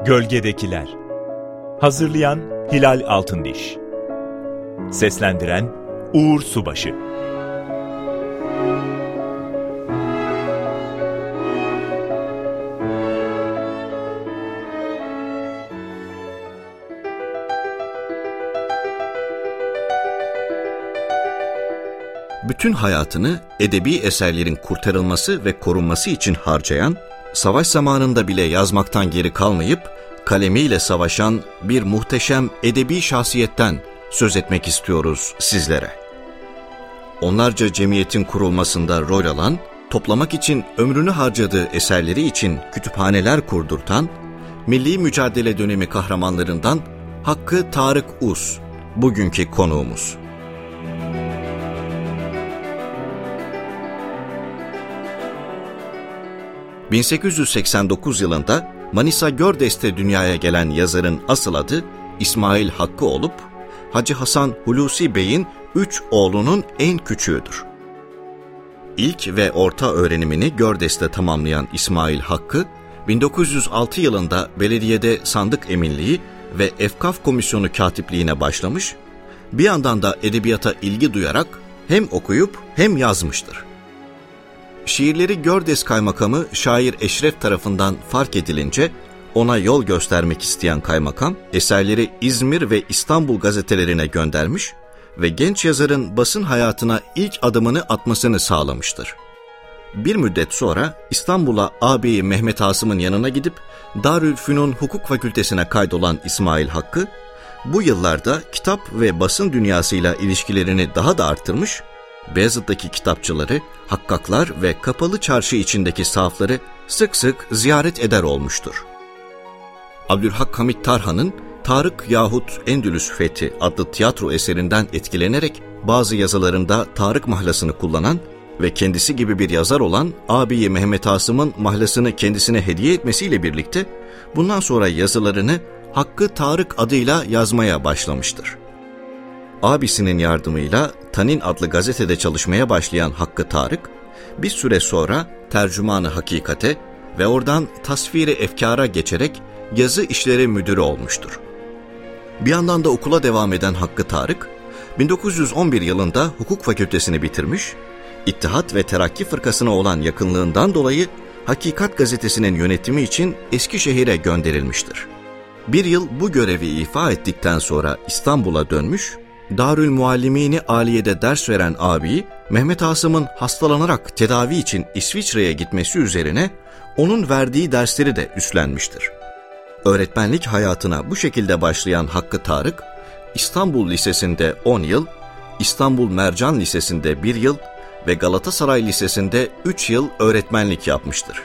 Gölgedekiler. Hazırlayan Hilal Altındiş. Seslendiren Uğur Subaşı. Bütün hayatını edebi eserlerin kurtarılması ve korunması için harcayan, savaş zamanında bile yazmaktan geri kalmayıp kalemiyle savaşan bir muhteşem edebi şahsiyetten söz etmek istiyoruz sizlere. Onlarca cemiyetin kurulmasında rol alan, toplamak için ömrünü harcadığı eserleri için kütüphaneler kurdurtan, milli mücadele dönemi kahramanlarından Hakkı Tarık Us, bugünkü konuğumuz. ...1889 yılında Manisa Gördes'te dünyaya gelen yazarın asıl adı İsmail Hakkı olup, Hacı Hasan Hulusi Bey'in 3 oğlunun en küçüğüdür. İlk ve orta öğrenimini Gördes'te tamamlayan İsmail Hakkı, 1906 yılında belediyede sandık eminliği ve Efkaf Komisyonu katipliğine başlamış, bir yandan da edebiyata ilgi duyarak hem okuyup hem yazmıştır. Şiirleri Gördes Kaymakamı şair Eşref tarafından fark edilince ona yol göstermek isteyen kaymakam eserleri İzmir ve İstanbul gazetelerine göndermiş ve genç yazarın basın hayatına ilk adımını atmasını sağlamıştır. Bir müddet sonra İstanbul'a ağabeyi Mehmet Asım'ın yanına gidip Darülfünun Hukuk Fakültesine kaydolan İsmail Hakkı, bu yıllarda kitap ve basın dünyasıyla ilişkilerini daha da arttırmış, Beyazıt'taki kitapçıları, hakkaklar ve kapalı çarşı içindeki sahafları sık sık ziyaret eder olmuştur. Abdülhak Hamit Tarhan'ın Tarık yahut Endülüs Fethi adlı tiyatro eserinden etkilenerek bazı yazılarında Tarık mahlasını kullanan ve kendisi gibi bir yazar olan ağabeyi Mehmet Asım'ın mahlasını kendisine hediye etmesiyle birlikte bundan sonra yazılarını Hakkı Tarık adıyla yazmaya başlamıştır. Abisinin yardımıyla Tanin adlı gazetede çalışmaya başlayan Hakkı Tarık, bir süre sonra Tercüman-ı Hakikate ve oradan Tasvir-i Efkâr'a geçerek yazı işleri müdürü olmuştur. Bir yandan da okula devam eden Hakkı Tarık, 1911 yılında hukuk fakültesini bitirmiş, İttihat ve Terakki Fırkası'na olan yakınlığından dolayı Hakikat gazetesinin yönetimi için Eskişehir'e gönderilmiştir. Bir yıl bu görevi ifa ettikten sonra İstanbul'a dönmüş, Darülmuallimîn-i Aliye'de ders veren abi, Mehmet Asım'ın hastalanarak tedavi için İsviçre'ye gitmesi üzerine onun verdiği dersleri de üstlenmiştir. Öğretmenlik hayatına bu şekilde başlayan Hakkı Tarık, İstanbul Lisesi'nde 10 yıl, İstanbul Mercan Lisesi'nde 1 yıl ve Galatasaray Lisesi'nde 3 yıl öğretmenlik yapmıştır.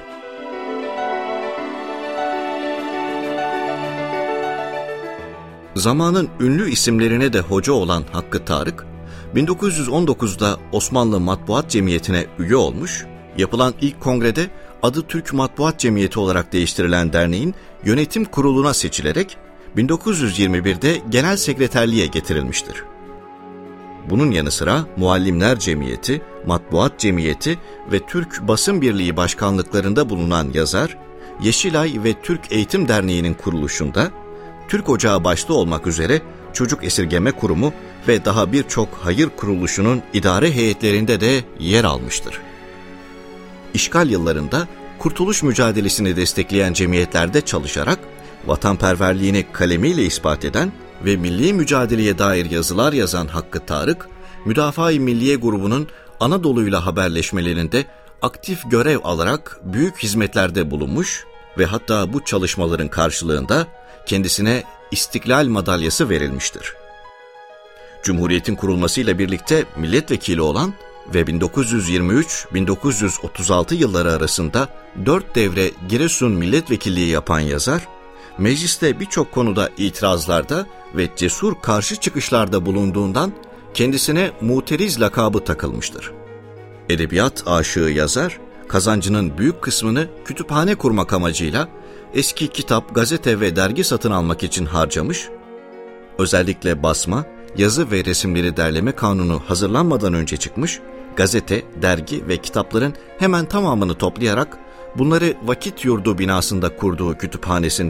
Zamanın ünlü isimlerine de hoca olan Hakkı Tarık, 1919'da Osmanlı Matbuat Cemiyeti'ne üye olmuş, yapılan ilk kongrede adı Türk Matbuat Cemiyeti olarak değiştirilen derneğin yönetim kuruluna seçilerek 1921'de genel sekreterliğe getirilmiştir. Bunun yanı sıra Muallimler Cemiyeti, Matbuat Cemiyeti ve Türk Basın Birliği başkanlıklarında bulunan yazar, Yeşilay ve Türk Eğitim Derneği'nin kuruluşunda, Türk Ocağı başta olmak üzere Çocuk Esirgeme Kurumu ve daha birçok hayır kuruluşunun idare heyetlerinde de yer almıştır. İşgal yıllarında kurtuluş mücadelesini destekleyen cemiyetlerde çalışarak vatanperverliğini kalemiyle ispat eden ve milli mücadeleye dair yazılar yazan Hakkı Tarık, Müdafaa-i Milliye grubunun Anadolu'yla haberleşmelerinde aktif görev alarak büyük hizmetlerde bulunmuş ve hatta bu çalışmaların karşılığında kendisine İstiklal Madalyası verilmiştir. Cumhuriyetin kurulmasıyla birlikte milletvekili olan ve 1923-1936 yılları arasında 4 devre Giresun milletvekilliği yapan yazar, mecliste birçok konuda itirazlarda ve cesur karşı çıkışlarda bulunduğundan kendisine Muteriz lakabı takılmıştır. Edebiyat aşığı yazar, kazancının büyük kısmını kütüphane kurmak amacıyla eski kitap, gazete ve dergi satın almak için harcamış, özellikle basma, yazı ve resimleri derleme kanunu hazırlanmadan önce çıkmış, gazete, dergi ve kitapların hemen tamamını toplayarak bunları Vakit Yurdu binasında kurduğu kütüphanesinde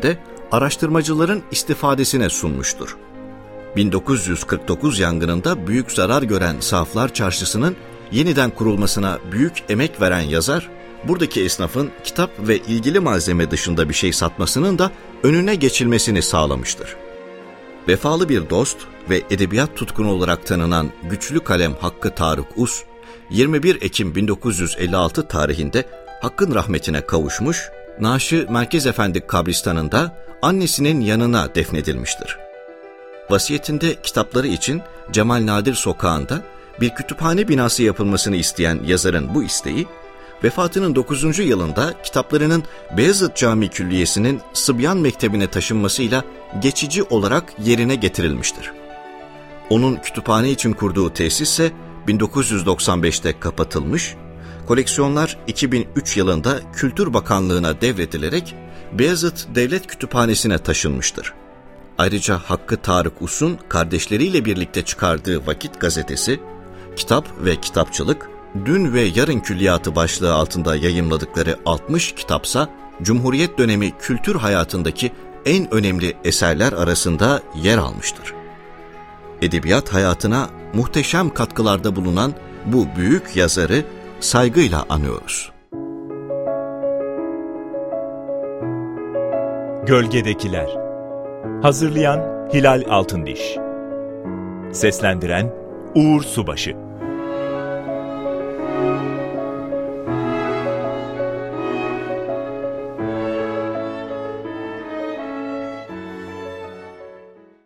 araştırmacıların istifadesine sunmuştur. 1949 yangınında büyük zarar gören Sahaflar Çarşısı'nın yeniden kurulmasına büyük emek veren yazar, buradaki esnafın kitap ve ilgili malzeme dışında bir şey satmasının da önüne geçilmesini sağlamıştır. Vefalı bir dost ve edebiyat tutkunu olarak tanınan güçlü kalem Hakkı Tarık Us, 21 Ekim 1956 tarihinde Hakk'ın rahmetine kavuşmuş, naaşı Merkez Efendi kabristanında annesinin yanına defnedilmiştir. Vasiyetinde kitapları için Cemal Nadir Sokağı'nda bir kütüphane binası yapılmasını isteyen yazarın bu isteği, vefatının 9. yılında kitaplarının Beyazıt Camii Külliyesi'nin Sıbyan Mektebi'ne taşınmasıyla geçici olarak yerine getirilmiştir. Onun kütüphane için kurduğu tesis ise 1995'te kapatılmış, koleksiyonlar 2003 yılında Kültür Bakanlığı'na devredilerek Beyazıt Devlet Kütüphanesi'ne taşınmıştır. Ayrıca Hakkı Tarık Us'un kardeşleriyle birlikte çıkardığı Vakit Gazetesi, Kitap ve Kitapçılık, Dün ve Yarın Külliyatı başlığı altında yayımladıkları 60 kitapsa, Cumhuriyet dönemi kültür hayatındaki en önemli eserler arasında yer almıştır. Edebiyat hayatına muhteşem katkılarda bulunan bu büyük yazarı saygıyla anıyoruz. Gölgedekiler. Hazırlayan Hilal Altındiş. Seslendiren Uğur Subaşı.